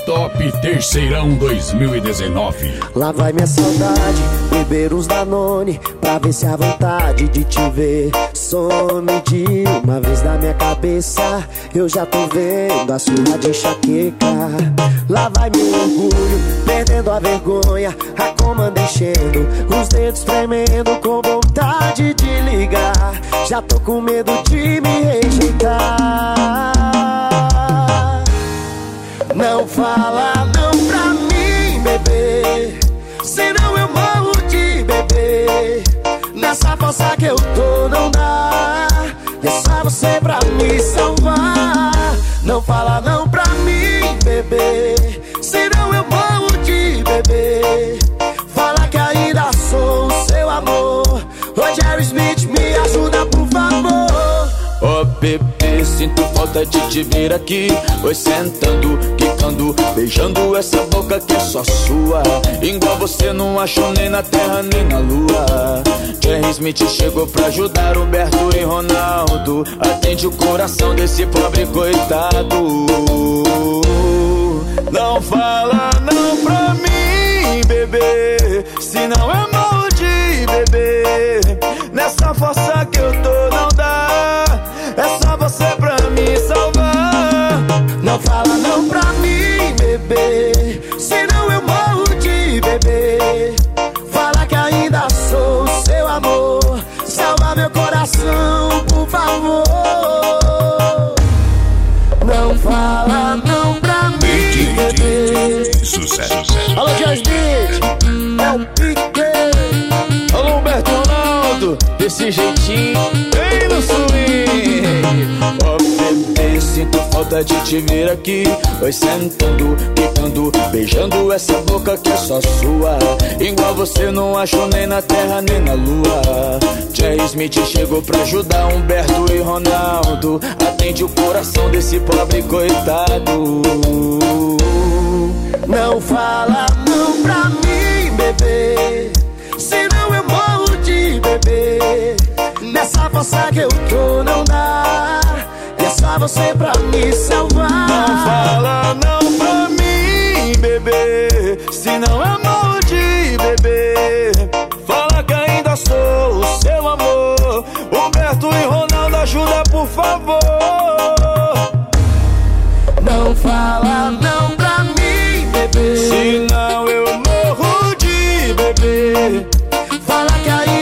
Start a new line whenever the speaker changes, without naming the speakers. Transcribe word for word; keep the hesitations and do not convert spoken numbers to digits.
Stop Terceirão dois mil e dezenove.
Lá vai minha saudade, beber uns Danone pra ver se a vontade de te ver some de uma vez da minha cabeça. Eu já tô vendo a sua de enxaqueca. Lá vai meu orgulho, perdendo a vergonha, a comanda enchendo, os dedos tremendo com vontade de ligar. Já tô com medo de me rejeitar. Não fala não pra mim, bebê, senão eu morro de bebê. Nessa força que eu tô não dá, é só você pra me salvar. Não fala não pra mim, bebê, senão eu morro de bebê. Fala que ainda sou o seu amor. Ô Jerry Smith, me ajuda por favor.
Ô bebê, sinto falta de te ver aqui. Oi, sentando, quicando, beijando essa boca que é só sua. Igual você não achou nem na terra nem na lua. Jerry Smith chegou pra ajudar Humberto e Ronaldo. Atende o coração desse pobre coitado. Não fala não pra mim, bebê, senão eu morro de bebê. Nessa força que eu tô não dá, é só você pra me salvar.
Não fala não pra mim, bebê, senão eu morro de bebê. Fala que ainda sou o seu amor. Salva meu coração, por favor. Não fala não pra mim, bebê.
Sucesso, sucesso.
Alô, Jasmine, é o Pique.
Alô, Humberto e Ronaldo, desse jeitinho, bem no swing. Ó bebê, sinto falta de te ver aqui. Oi, sentando, quicando, beijando essa boca que é só sua. Igual você não achou nem na terra nem na lua. Jerry Smith chegou pra ajudar Humberto e Ronaldo. Atende o coração desse pobre coitado.
Não fala não pra mim, bebê, senão eu morro de bebê. Nessa força que eu tô não dá, é só você pra me salvar.
Não fala não pra mim, bebê, senão eu morro de bebê. Fala que ainda sou o seu amor. Humberto e Ronaldo, ajuda por favor.
Não fala não pra mim, bebê,
senão eu morro de bebê.
fala que ainda